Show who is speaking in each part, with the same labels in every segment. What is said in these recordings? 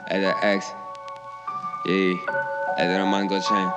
Speaker 1: Это X. И это Роман Гочайн.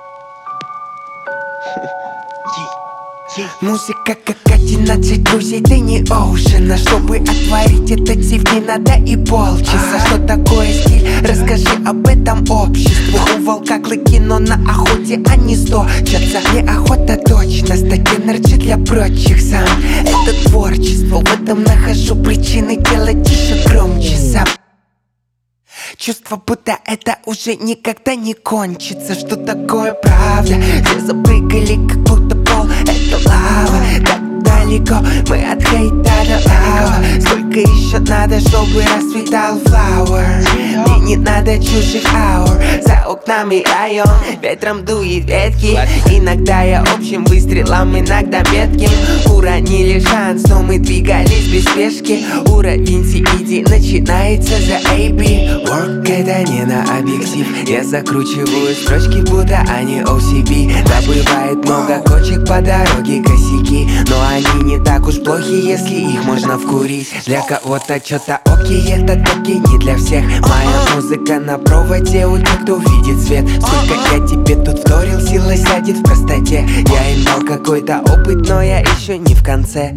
Speaker 2: Музыка как 11 друзей Дэнни Оушена. Чтобы отварить этот сив, не надо и полчаса. Что такое стиль? Расскажи об этом обществу. У волка клыки, но на охоте они сточатся. Неохота точно стать энерджи для прочих сам. Это творчество, в этом нахожу причины делать еще громче сам. Чувство, будто это уже никогда не кончится. Что такое правда? Все запрыгали, как будто пол это лава. Так далеко мы от хейта до лава. Сколько еще надо, чтобы расцветал флауэр? Мне не надо чужих аур. За окнами район, ветром дует ветки. Иногда я общим выстрелом, иногда метким. Уронили шанс, но мы двигались без спешки. Уровень CED начинается за AB. Work это не на объектив. Я закручиваю строчки, будто они OCB. Да бывает много кочек по дороге, косяки. Но они не так уж плохи, если их можно вкурить. Для кого-то что-то окей, это окей, не для всех. Моя музыка на проводе у тех, кто видит свет. Сколько я тебе тут вторил, сила сядет в простоте. Я им дал какой-то опыт, но я еще не в конце.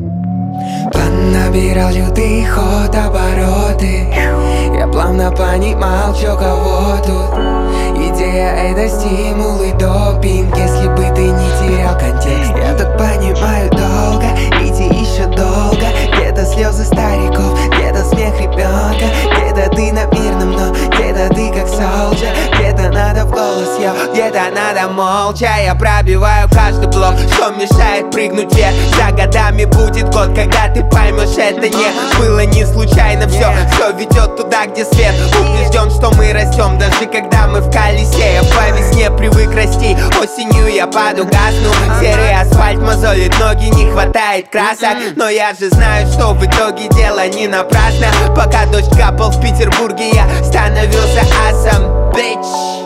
Speaker 2: План набирал лютый ход, обороты. Я плавно понимал, чё кого тут. Идея это стимул и допинг. Если бы ты не терял контекст. Я так понимаю, долго идти еще долго. Где-то слезы стариков, где-то смех ребенка. Где-то ты на мирном, но где-то ты как солджа. Где-то надо в голос, где-то надо молча. Я пробиваю каждый блок, что мешает прыгнуть вверх. За годами будет год, когда ты поймешь, это не было не случайно. Все ведет туда, где свет. Убежден, что мы растем, даже когда мы в колесе. Я по весне привык расти, осенью я паду, гасну. Серый асфальт мозолит ноги, не хватает красок. Но я же знаю, что в итоге дело не напрасно. Пока дождь капал в Петербурге, я становился асом, bitch.